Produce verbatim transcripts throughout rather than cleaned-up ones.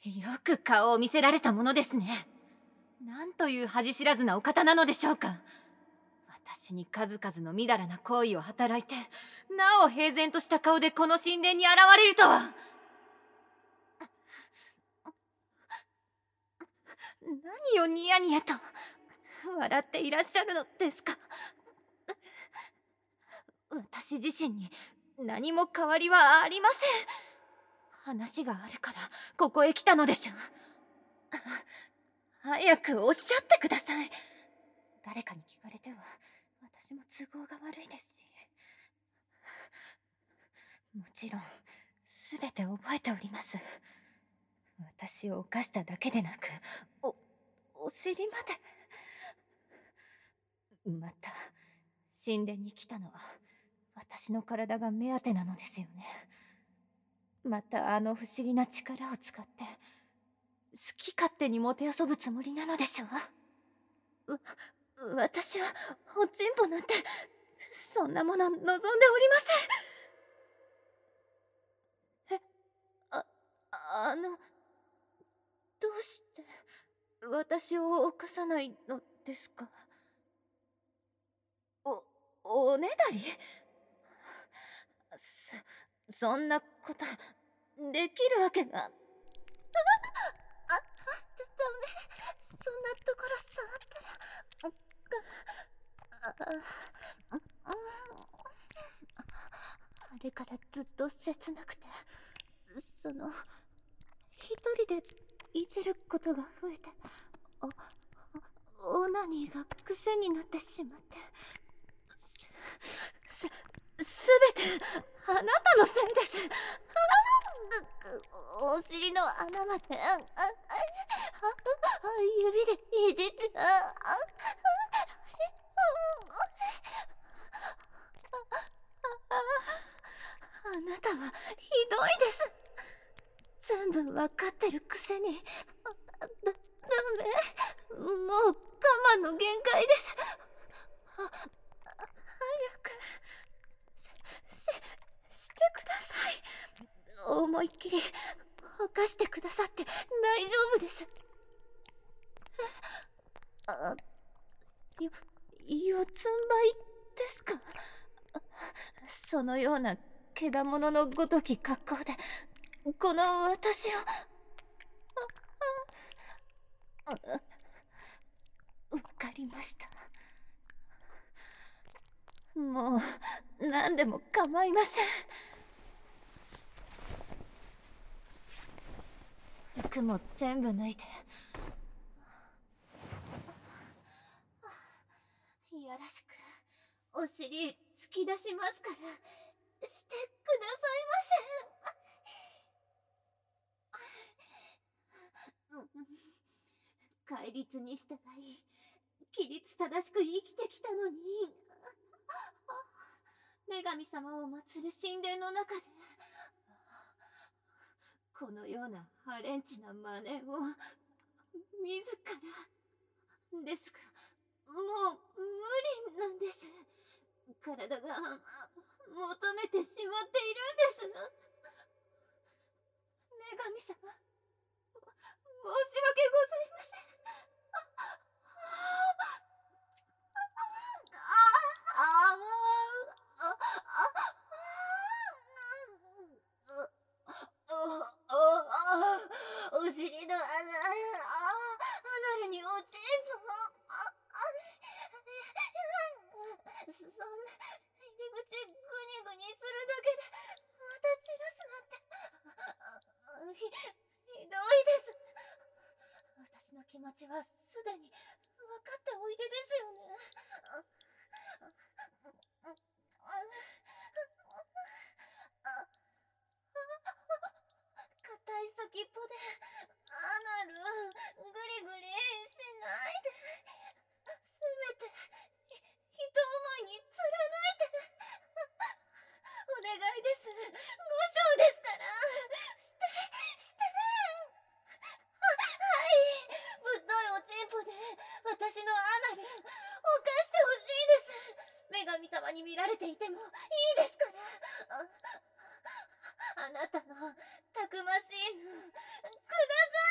よく顔を見せられたものですね。なんという恥知らずなお方なのでしょうか。私に数々のみだらな行為を働いて、なお平然とした顔でこの神殿に現れるとは。何をニヤニヤと笑っていらっしゃるのですか。私自身に何も変わりはありません。話があるからここへ来たのでしょう。早くおっしゃってください。誰かに聞かれては私も都合が悪いですし、もちろん全て覚えております。私を犯しただけでなく、おお尻まで。また神殿に来たのは私の体が目当てなのですよね。またあの不思議な力を使って好き勝手にもてあそぶつもりなのでしょう。わ私はおちんぽなんてそんなもの望んでおりません。え、あ、あのどうして私を犯さないのですか。お、おねだり？そ、そんなことできるわけが。あ、あ、ダメ。そんなところ触ったら。あ、あ、あれからずっと切なくて、その一人でいじることが増えて、おオナニーが癖になってしまって、す、す、すべてあなたのせいです。お尻の穴まで、あ、あ、あ、指でいじって、あ、あ、あなたはひどいです。全部わかってるくせに。だ、ダメ。もう我慢の限界です。あ、早くし、し、してください。思いっきり犯してくださって大丈夫です。あ、よ、四つん這いですか。そのようなけだもののごとき格好でこの私を。あ、あ、わかりました。もう何でも構いません。服も全部脱いで。いやらしくお尻突き出しますからしてくださいません。戒律に従い規律正しく生きてきたのに、女神様を祀る神殿の中でこのようなハレンチな真似を自らですが、もう無理なんです。体が求めてしまっているんです。女神様、申し訳ございません。お尻の穴、あ、アナルにおちんぽ。そんな入り口グニグニするだけでまた散らすなんて、ひ、ひどいです。私の気持ちはすでに分かっておいでですよね。硬い先っぽでアナルグリグリしないで。せめてひ一思いに貫いて。お願いです。ご章ですから。してして。は、はい。ぶっといおちんぽで私のアナル犯してほしいです。女神様に見られていてもいいですから。あ、あなたのたくましいのください。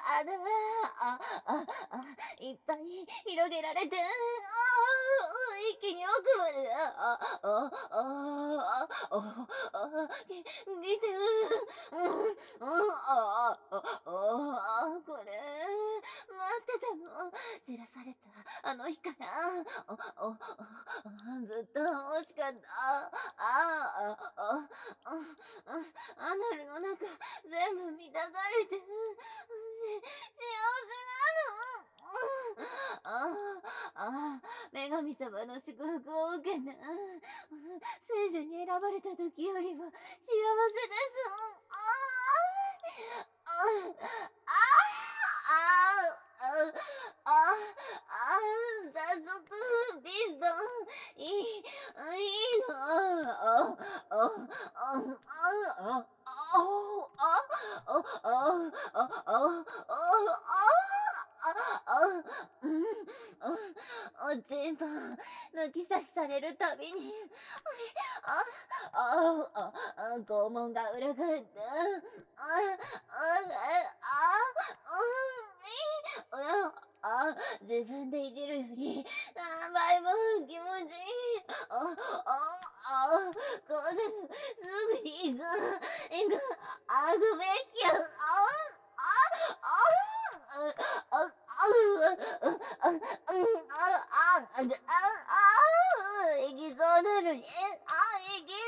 あだ、あ、あ、あ、いっぱい広げられて、ああ、一気に奥まで、あ、あ、あ、あ、あ、あ、あ、き、来て、うん、うん、あ、あ、あ、あ、これ、待ってたの。じらされた、あの日から、あ、あ、あ、ずっと欲しかった。あ、あ、あ、あ、あ、アナルの中、全部満たされて、し、幸せなの。ああ、女神様の祝福を受けた。聖女に選ばれた時よりも幸せです。ああ、ああ、ああ、ああ、早速、ビストン、いい、いいの。ああ、あ、あ、あ、あ、あ、あ、あ、あ、あ、うん、おちんぽ、抜き差しされるたびに、あ、あ、あ、あ、肛門が裏返って、あ、あ、あ、うん、いい、あ、自分でいじるより、何倍も気持ちいい。あ、あ、あ、これ、すぐに行く、行く、あぐべきや、あ、あ、あ、あ、あ、あ、あ、あ、あ、あ、あ、あ、行きそうなのに、あ、行けない、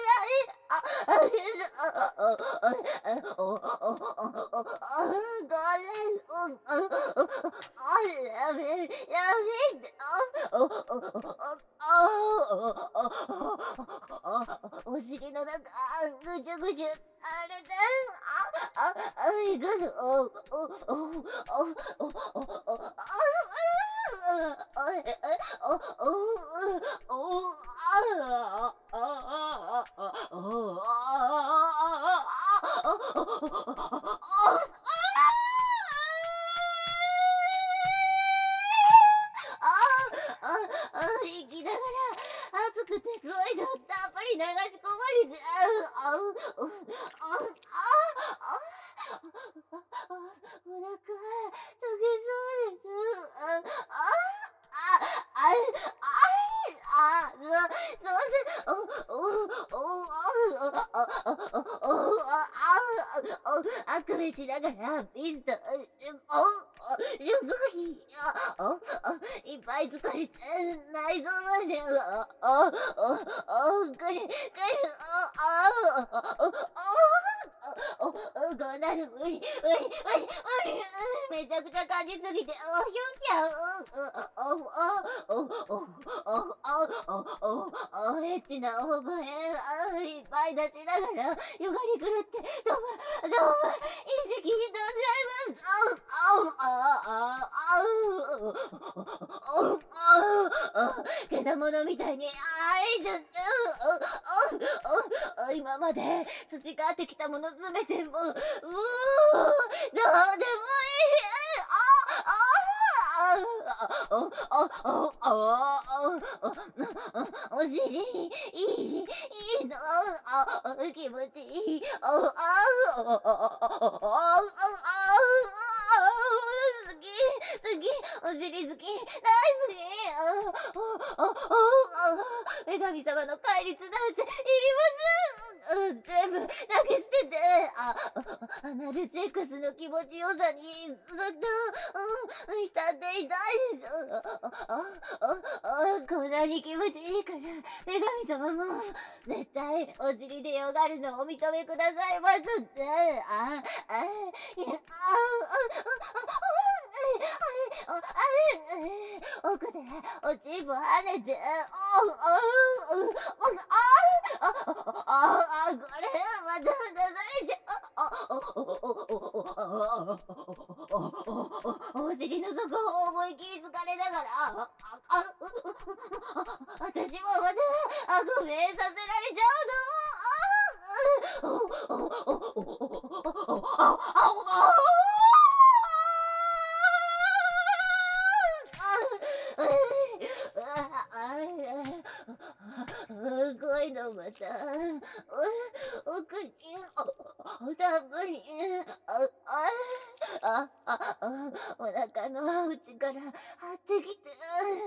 あ、あ、あ、あ、あ、お、お、お、お、あ、これ、うん、あ、あ、やべ、やべって、あ、お、お、お、あ、あ、お尻の中、ぐちゅぐちゅ、あれだ、あ、あ、あ、行くの、お、お、お、お、お、お、お、あ、生きながら熱くて声がたっぷり流し込まれて、あ、あ、あ、あ、あ、お腹、溶けそうです。あ、あ、あ、あ、あ、あ、そ、そんな、お、お、お、お、あ、あ、あ、お、あ、あ、あくびしながら、ビスト、しゅ、お、食費、あ、あ、いっぱい疲れて、内臓まで、あ、あ、あ、くる、くる、あ、あ、あ、あ、お、お、こんなの無理、無理、無理、無理、めちゃくちゃ感じすぎて、お、ひょひゃ、お、お、お、お、お、お、お、お、エッチな大声、いっぱい出しながら、よがり狂って、どうも、どうも、意識に飛んじゃいます。お、お、あ、あ、あ、お、お、お、けだものみたいに、あいちゃって、お、お、お、今まで培ってきたものすべてもう、うー、どうでもいい。あ、あ、あ、お、お、お、お、お尻、いい、いいの、あ、気持ちいい。お、あ、あ、あ、あ、あ、好き、好き、お尻好き、大好き。あ、あ、あ、女神様の戒律なんていります。うん、全部投げ捨てて、あ、アナルセックスの気持ちよさにずっと、うん、浸っていたいです。あ、あ、あ、こんなに気持ちいいから、女神様も絶対お尻でよがるのをお認めくださいますって。あ、あ、あ、あ、奥でおちんぽ跳ねて、お、お、お、お、あ、あ、あ、これまた出されちゃう。あ、お、お、お、お、お尻の底を思い切り疲れながら、あ、あ、私もまたあごめんさせられちゃうの。あ、お、お、お、お、お、お、あ、あ、声いのまた、お、奥に、お、たっぷり、あ、あ、あ、あ、あ、お腹の内から張ってきて、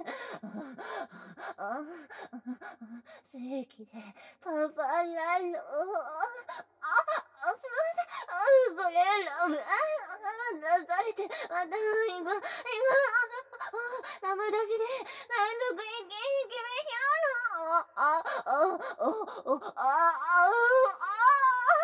あ、正規で、パパラロ、あ、あ、そうだ、あ、これラブ、あ、あ、出されて、あ、だ、いが、いが、生出しで、難読いけ、いけめひゃろ、あ、あ、あ、お、お、あ、あ、あ、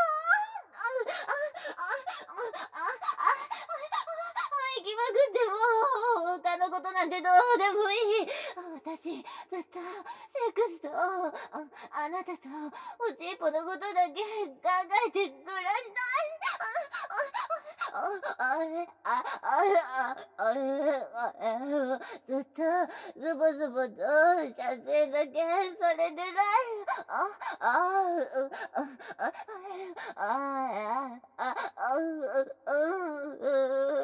行きまくってもう他のことなんてどうでもいい。私ずっとセックスとあ、あなたとおちっぽのことだけ考えて暮らしたい。あ、あ、あ、あ、あ、あ、ずっとズボズボと射精だけそれでない。あ、あ、う、あ、あ、あ、あ、あ、あ、う、う、う、